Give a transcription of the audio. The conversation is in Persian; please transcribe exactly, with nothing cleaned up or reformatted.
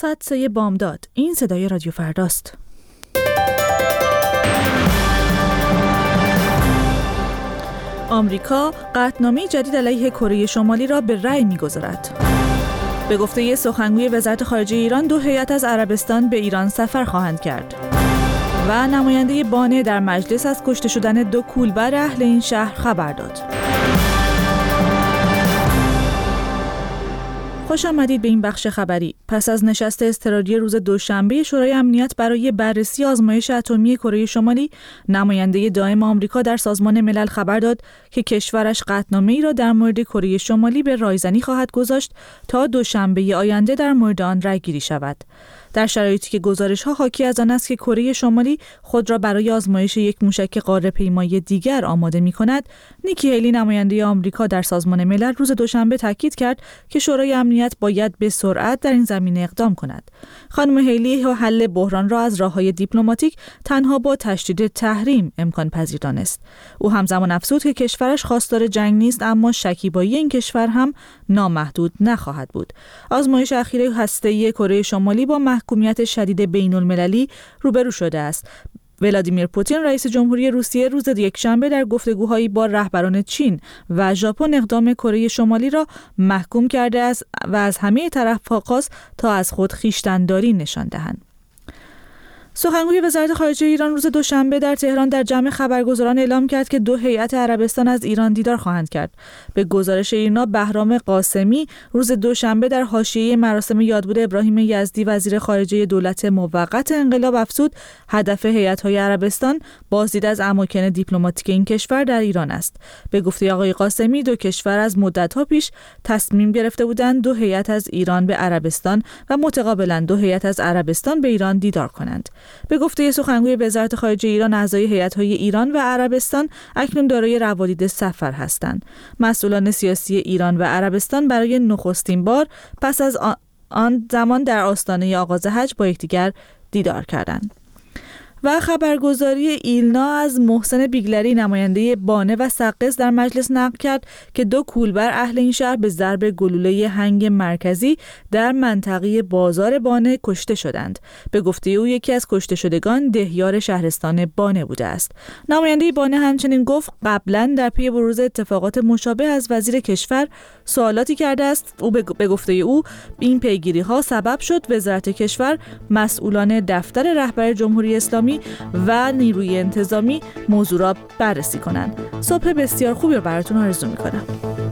صد و سه بامداد. این صدای رادیو فرداست. آمریکا قطعنامه جدید علیه کره شمالی را به رأی می‌گذارد. به گفته سخنگوی وزارت خارجه ایران، دو هیئت از عربستان به ایران سفر خواهند کرد. و نماینده بانه در مجلس از کشته شدن دو کولبر اهل این شهر خبر داد. خوش آمدید به این بخش خبری. پس از نشست اضطراری روز دوشنبه شورای امنیت برای بررسی آزمایش اتمی کره شمالی، نماینده دائم آمریکا در سازمان ملل خبر داد که کشورش قطعنامه‌ای را در مورد کره شمالی به رایزنی خواهد گذاشت تا دوشنبه آینده در مورد آن رأی‌گیری شود. در شرایطی که گزارش‌ها حاکی از آن است که کره شمالی خود را برای آزمایش یک موشک قاره‌پیمایی دیگر آماده می‌کند، نیکی هیلی نماینده آمریکا در سازمان ملل روز دوشنبه تاکید کرد که شورای امنیت باید به سرعت در این زمینه اقدام کند. خانم هیلی حل بحران را از راه‌های دیپلماتیک تنها با تشدید تحریم امکان پذیر دانست. او همزمان افزود که کشورش خواستار جنگ نیست، اما شکیبایی این کشور هم نامحدود نخواهد بود. آزمایش اخیر هسته‌ای کره شمالی با محکومیت شدید بین‌المللی روبرو شده است. ولادیمیر پوتین رئیس جمهوری روسیه روز یکشنبه در گفتگوهایی با رهبران چین و ژاپن اقدام کره شمالی را محکوم کرده است و از همه طرف‌ها خواست تا از خود خویشتن‌داری نشان دهند. سخنگوی وزارت خارجه ایران روز دوشنبه در تهران در جمع خبرگزاران اعلام کرد که دو هیئت عربستان از ایران دیدار خواهند کرد. به گزارش ایرنا، بهرام قاسمی روز دوشنبه در حاشیه مراسم یادبود ابراهیم یزدی وزیر خارجه دولت موقت انقلاب افزود هدف هیئت‌های عربستان بازدید از اماکن دیپلماتیک این کشور در ایران است. به گفته آقای قاسمی، دو کشور از مدت‌ها پیش تصمیم گرفته بودند دو هیئت از ایران به عربستان و متقابلاً دو هیئت از عربستان به ایران دیدار کنند. به گفته سخنگوی وزارت خارجه ایران، اعضای هیئت‌های ایران و عربستان اکنون دارای روالید سفر هستند. مسئولان سیاسی ایران و عربستان برای نخستین بار پس از آن زمان در آستانه آغاز حج با یکدیگر دیدار کردند. و خبرگزاری ایلنا از محسن بیگلری نماینده بانه و سقز در مجلس نقل کرد که دو کولبر اهل این شهر به ضرب گلوله هنگ مرکزی در منطقه بازار بانه کشته شدند. به گفته او یکی از کشته شدگان دهیار شهرستان بانه بوده است. نماینده بانه همچنین گفت قبلا در پی بروز اتفاقات مشابه از وزیر کشور سوالاتی کرده است. او به گفته او این پیگیری ها سبب شد وزارت کشور، مسئولان دفتر رهبر جمهوری اسلامی و نیروی انتظامی موضوع را بررسی کنند. صبح بسیار خوبی رو براتون آرزو می‌کنم.